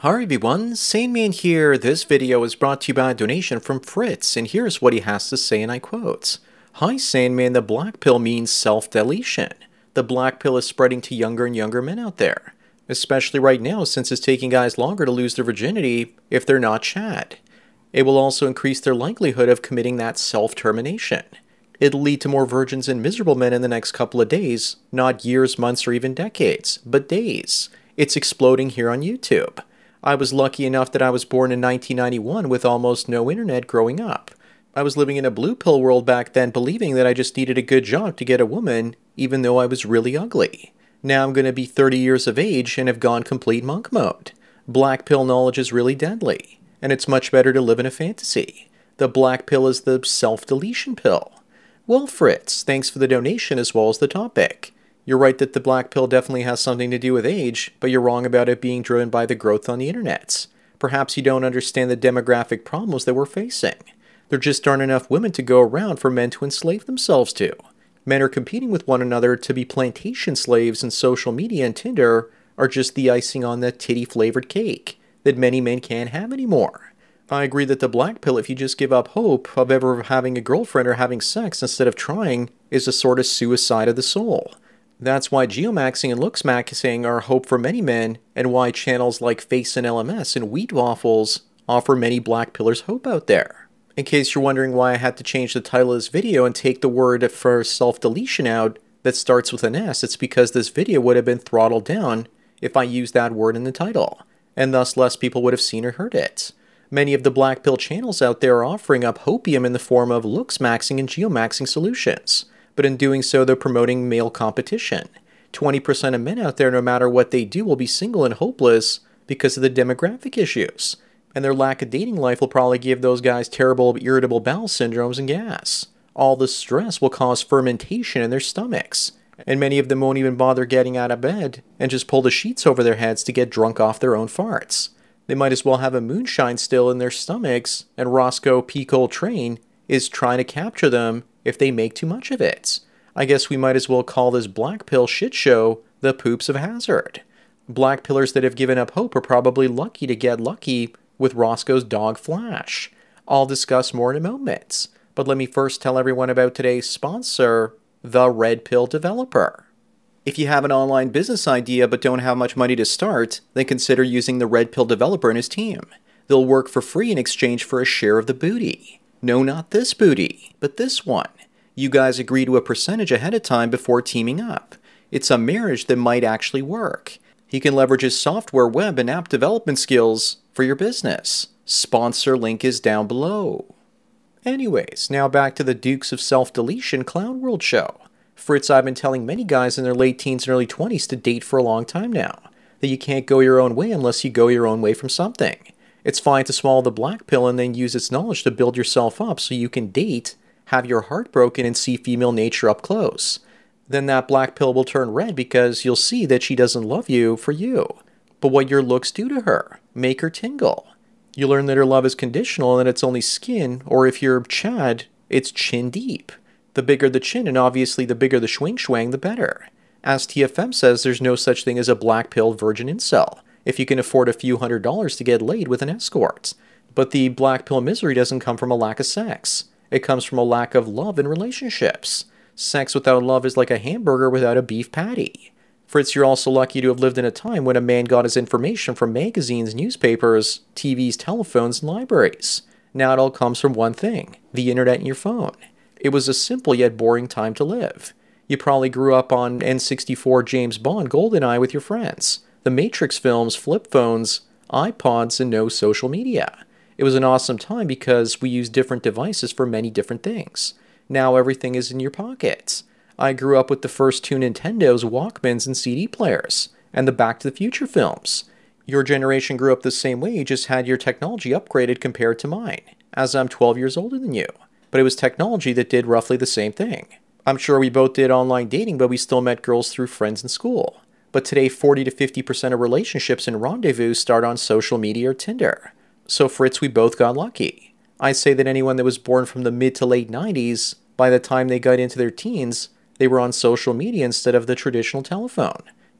Hi everyone, Sandman here. This video is brought to you by a donation from Fritz, and here's what he has to say, and I quote. Hi Sandman, the black pill means self-deletion. The black pill is spreading to younger and younger men out there, especially right now since it's taking guys longer to lose their virginity if they're not Chad. It will also increase their likelihood of committing that self-termination. It'll lead to more virgins and miserable men in the next couple of days, not years, months, or even decades, but days. It's exploding here on YouTube. I was lucky enough that I was born in 1991 with almost no internet growing up. I was living in a blue pill world back then, believing that I just needed a good job to get a woman, even though I was really ugly. Now I'm going to be 30 years of age and have gone complete monk mode. Black pill knowledge is really deadly, and it's much better to live in a fantasy. The black pill is the self-deletion pill. Well, Fritz, thanks for the donation as well as the topic. You're right that the black pill definitely has something to do with age, but you're wrong about it being driven by the growth on the internet. Perhaps you don't understand the demographic problems that we're facing. There just aren't enough women to go around for men to enslave themselves to. Men are competing with one another to be plantation slaves, and social media and Tinder are just the icing on the titty-flavored cake that many men can't have anymore. I agree that the black pill, if you just give up hope of ever having a girlfriend or having sex instead of trying, is a sort of suicide of the soul. That's why geomaxing and looksmaxing are hope for many men, and why channels like Face and LMS and Wheat Waffles offer many black pillars hope out there. In case you're wondering why I had to change the title of this video and take the word for self-deletion out that starts with an S, it's because this video would have been throttled down if I used that word in the title, and thus less people would have seen or heard it. Many of the black pill channels out there are offering up hopium in the form of looksmaxing and geomaxing solutions. But in doing so, they're promoting male competition. 20% of men out there, no matter what they do, will be single and hopeless because of the demographic issues. And their lack of dating life will probably give those guys terrible irritable bowel syndromes and gas. All the stress will cause fermentation in their stomachs. And many of them won't even bother getting out of bed and just pull the sheets over their heads to get drunk off their own farts. They might as well have a moonshine still in their stomachs, and Roscoe P. Coltrane is trying to capture them if they make too much of it. I guess we might as well call this black pill shit show the poops of Hazard. Black pillars that have given up hope are probably lucky to get lucky with Roscoe's dog Flash. I'll discuss more in a moment, but let me first tell everyone about today's sponsor, the Red Pill Developer. If you have an online business idea but don't have much money to start, then consider using the Red Pill Developer and his team. They'll work for free in exchange for a share of the booty. No, not this booty, but this one. You guys agree to a percentage ahead of time before teaming up. It's a marriage that might actually work. He can leverage his software, web, and app development skills for your business. Sponsor link is down below. Anyways, now back to the Dukes of Self-Deletion Clown World show. Fritz, I've been telling many guys in their late teens and early 20s to date for a long time now, that you can't go your own way unless you go your own way from something. It's fine to swallow the black pill and then use its knowledge to build yourself up so you can date, have your heart broken, and see female nature up close. Then that black pill will turn red because you'll see that she doesn't love you for you, but what your looks do to her. Make her tingle. You learn that her love is conditional and that it's only skin, or if you're Chad, it's chin deep. The bigger the chin and obviously the bigger the schwing, the better. As TFM says, there's no such thing as a black pill virgin incel if you can afford a few $100s to get laid with an escort. But the black pill misery doesn't come from a lack of sex. It comes from a lack of love in relationships. Sex without love is like a hamburger without a beef patty. Fritz, you're also lucky to have lived in a time when a man got his information from magazines, newspapers, TVs, telephones, and libraries. Now it all comes from one thing, the internet and your phone. It was a simple yet boring time to live. You probably grew up on N64 James Bond GoldenEye with your friends, the Matrix films, flip phones, iPods, and no social media. It was an awesome time because we used different devices for many different things. Now everything is in your pockets. I grew up with the first two Nintendos, Walkmans, and CD players, and the Back to the Future films. Your generation grew up the same way, you just had your technology upgraded compared to mine, as I'm 12 years older than you. But it was technology that did roughly the same thing. I'm sure we both did online dating, but we still met girls through friends in school. But today, 40 to 50% of relationships and rendezvous start on social media or Tinder. So Fritz, we both got lucky. I say that anyone that was born from the mid to late 90s, by the time they got into their teens, they were on social media instead of the traditional telephone.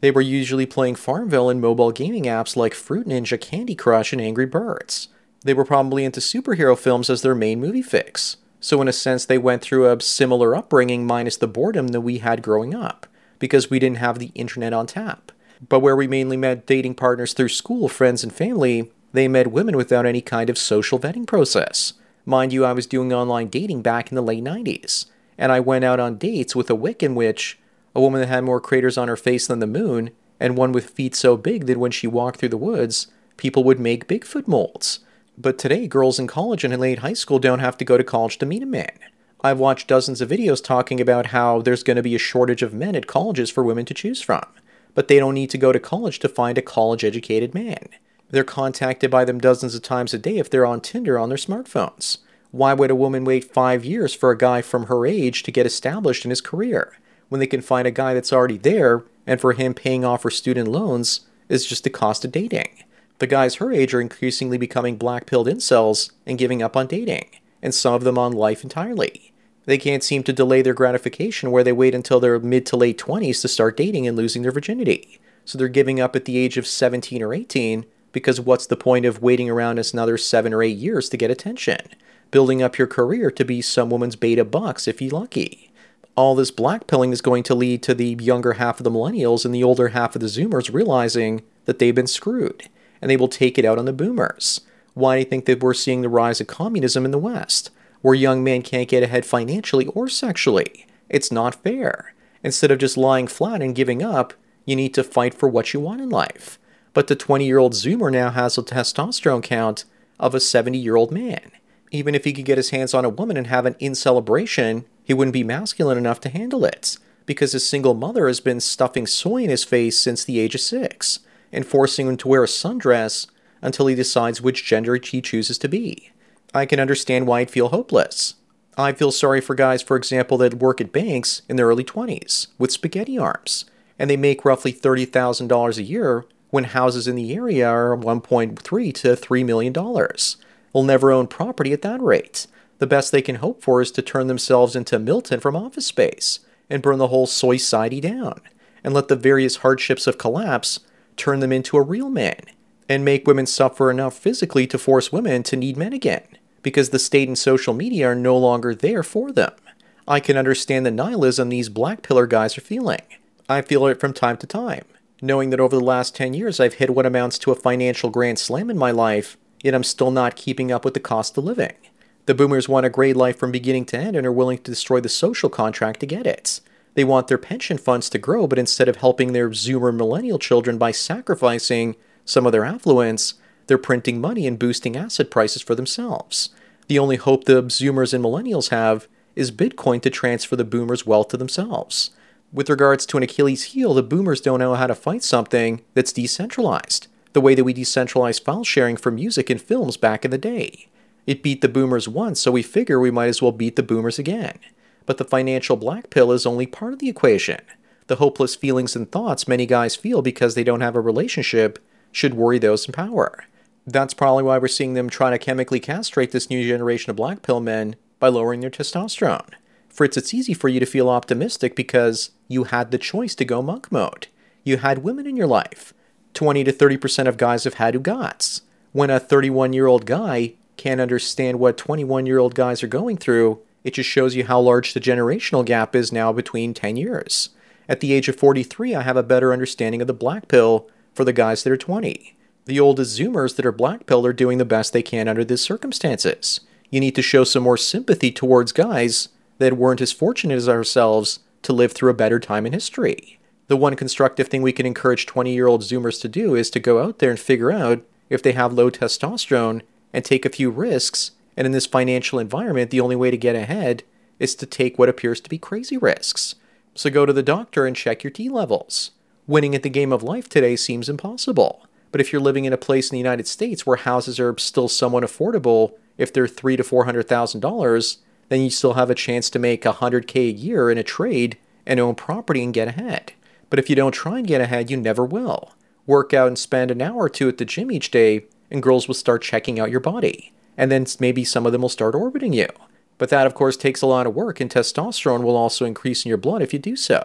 They were usually playing Farmville and mobile gaming apps like Fruit Ninja, Candy Crush, and Angry Birds. They were probably into superhero films as their main movie fix. So in a sense, they went through a similar upbringing minus the boredom that we had growing up, because we didn't have the internet on tap. But where we mainly met dating partners through school, friends, and family, they met women without any kind of social vetting process. Mind you, I was doing online dating back in the late 90s, and I went out on dates with a Wiccan witch, a woman that had more craters on her face than the moon, and one with feet so big that when she walked through the woods, people would make Bigfoot molds. But today, girls in college and in late high school don't have to go to college to meet a man. I've watched dozens of videos talking about how there's going to be a shortage of men at colleges for women to choose from, but they don't need to go to college to find a college-educated man. They're contacted by them dozens of times a day if they're on Tinder on their smartphones. Why would a woman wait 5 years for a guy from her age to get established in his career, when they can find a guy that's already there, and for him paying off her student loans is just the cost of dating? The guys her age are increasingly becoming black-pilled incels and giving up on dating, and some of them on life entirely. They can't seem to delay their gratification where they wait until their mid to late 20s to start dating and losing their virginity. So they're giving up at the age of 17 or 18, because what's the point of waiting around us another 7 or 8 years to get attention? Building up your career to be some woman's beta bucks if you're lucky. All this blackpilling is going to lead to the younger half of the millennials and the older half of the Zoomers realizing that they've been screwed, and they will take it out on the boomers. Why do you think that we're seeing the rise of communism in the West, where young men can't get ahead financially or sexually? It's not fair. Instead of just lying flat and giving up, you need to fight for what you want in life. But the 20-year-old Zoomer now has a testosterone count of a 70-year-old man. Even if he could get his hands on a woman and have an in-celebration, he wouldn't be masculine enough to handle it, because his single mother has been stuffing soy in his face since the age of 6, and forcing him to wear a sundress until he decides which gender he chooses to be. I can understand why he'd feel hopeless. I feel sorry for guys, for example, that work at banks in their early 20s with spaghetti arms, and they make roughly $30,000 a year when houses in the area are $1.3 to $3 million. They'll never own property at that rate. The best they can hope for is to turn themselves into Milton from Office Space and burn the whole soy society down, and let the various hardships of collapse turn them into a real man, and make women suffer enough physically to force women to need men again, because the state and social media are no longer there for them. I can understand the nihilism these black pillar guys are feeling. I feel it from time to time, knowing that over the last 10 years I've hit what amounts to a financial grand slam in my life, yet I'm still not keeping up with the cost of living. The boomers want a great life from beginning to end and are willing to destroy the social contract to get it. They want their pension funds to grow, but instead of helping their Zoomer millennial children by sacrificing some of their affluence, they're printing money and boosting asset prices for themselves. The only hope the Zoomers and millennials have is Bitcoin to transfer the boomers' wealth to themselves. With regards to an Achilles heel, the boomers don't know how to fight something that's decentralized, the way that we decentralized file sharing for music and films back in the day. It beat the boomers once, so we figure we might as well beat the boomers again. But the financial black pill is only part of the equation. The hopeless feelings and thoughts many guys feel because they don't have a relationship should worry those in power. That's probably why we're seeing them try to chemically castrate this new generation of black pill men by lowering their testosterone. Fritz, it's easy for you to feel optimistic because you had the choice to go monk mode. You had women in your life. 20 to 30% of guys have had UGOTs. When a 31-year-old guy can't understand what 21-year-old guys are going through, it just shows you how large the generational gap is now between 10 years. At the age of 43, I have a better understanding of the black pill for the guys that are 20. The oldest Zoomers that are black pilled are doing the best they can under these circumstances. You need to show some more sympathy towards guys that weren't as fortunate as ourselves to live through a better time in history. The one constructive thing we can encourage 20-year-old Zoomers to do is to go out there and figure out if they have low testosterone and take a few risks. And in this financial environment, the only way to get ahead is to take what appears to be crazy risks. So go to the doctor and check your T levels. Winning at the game of life today seems impossible. But if you're living in a place in the United States where houses are still somewhat affordable, if they're $300,000 to $400,000, then you still have a chance to make $100K a year in a trade and own property and get ahead. But if you don't try and get ahead, you never will. Work out and spend an hour or two at the gym each day, and girls will start checking out your body. And then maybe some of them will start orbiting you. But that, of course, takes a lot of work, and testosterone will also increase in your blood if you do so.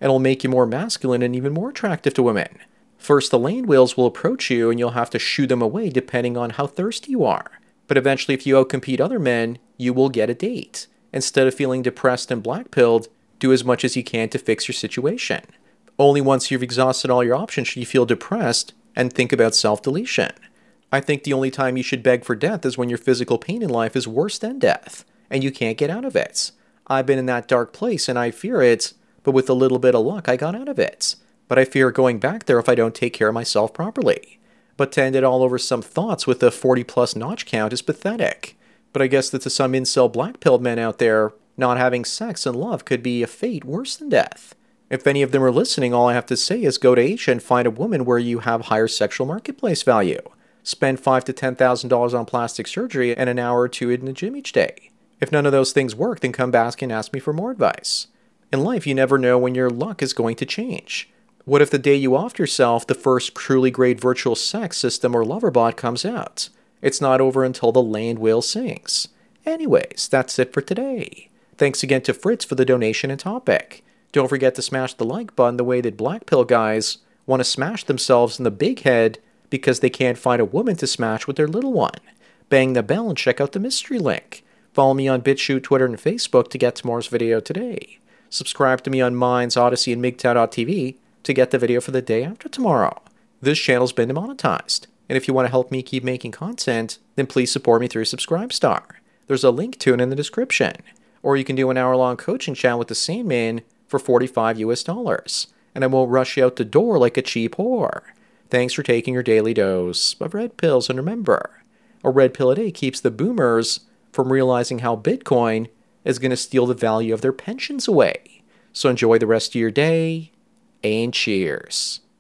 and it'll make you more masculine and even more attractive to women. First, the land whales will approach you and you'll have to shoo them away depending on how thirsty you are. But eventually, if you outcompete other men, you will get a date. Instead of feeling depressed and black-pilled, do as much as you can to fix your situation. Only once you've exhausted all your options should you feel depressed and think about self-deletion. I think the only time you should beg for death is when your physical pain in life is worse than death, and you can't get out of it. I've been in that dark place and I fear it, but with a little bit of luck I got out of it. But I fear going back there if I don't take care of myself properly. But to end it all over some thoughts with a 40-plus notch count is pathetic. But I guess that to some incel black-pilled men out there, not having sex and love could be a fate worse than death. If any of them are listening, all I have to say is go to Asia and find a woman where you have higher sexual marketplace value. Spend $5,000 to $10,000 on plastic surgery and an hour or two in the gym each day. If none of those things work, then come back and ask me for more advice. In life, you never know when your luck is going to change. What if the day you offed yourself, the first truly great virtual sex system or lover bot comes out? It's not over until the land whale sings. Anyways, that's it for today. Thanks again to Fritz for the donation and topic. Don't forget to smash the like button the way that black pill guys want to smash themselves in the big head because they can't find a woman to smash with their little one. Bang the bell and check out the mystery link. Follow me on BitChute, Twitter, and Facebook to get tomorrow's video today. Subscribe to me on Minds, Odyssey, and MGTOW.tv to get the video for the day after tomorrow. This channel's been demonetized, and if you want to help me keep making content, then please support me through Subscribestar. There's a link to it in the description. Or you can do an hour-long coaching chat with the Sandman for $45 US, and I won't rush you out the door like a cheap whore. Thanks for taking your daily dose of red pills, and remember, a red pill a day keeps the boomers from realizing how Bitcoin is going to steal the value of their pensions away. So enjoy the rest of your day, and cheers.